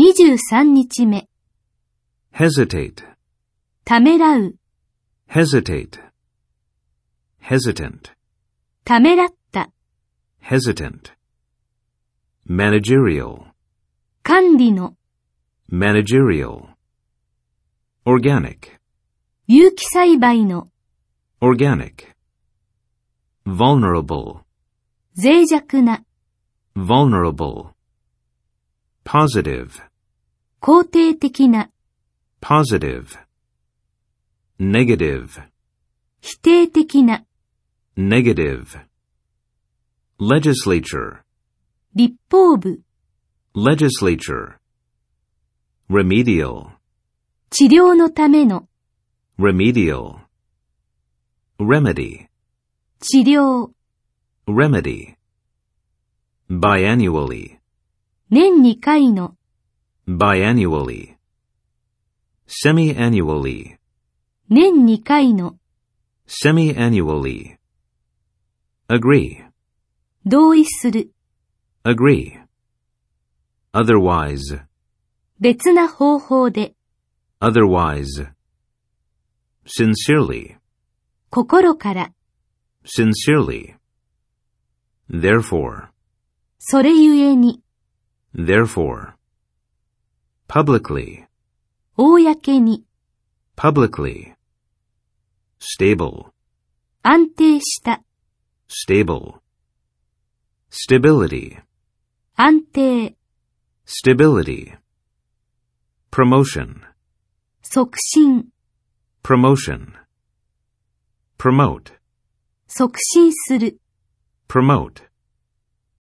23日目。 hesitate, ためらう、 hesitate, hesitant, ためらった、 hesitant, managerial, 管理の、 managerial, organic, 有機栽培の、 organic, vulnerable, 脆弱な、 vulnerable, positive, 肯定的な、 positive, negative, 否定的な、 negative, legislature, 立法部、 legislature, remedial, 治療のための、 remedial, remedy, 治療、 remedy, biannually, 年2回の、 biannually, semi-annually, 年2回の、 semi-annually, agree, 同意する、 agree, otherwise, 別な方法で、 otherwise, sincerely, 心から、 sincerely, therefore, それゆえに、 therefore, publicly, 公に、 publicly, stable, 安定した、 stable, stability, 安定、 stability, promotion, 促進、 promotion, promote, 促進する。 promote.